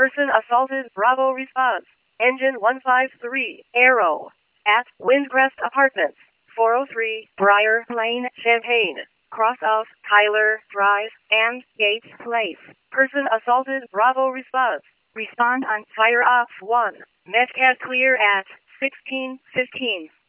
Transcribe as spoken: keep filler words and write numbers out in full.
Person assaulted. Bravo response. Engine one five three. Arrow. At Windcrest Apartments. four oh three. Briar Lane, Champaign. Cross off Tyler Drive and Gates Place. Person assaulted. Bravo response. Respond on Fire Off one. Metcalf clear at sixteen fifteen.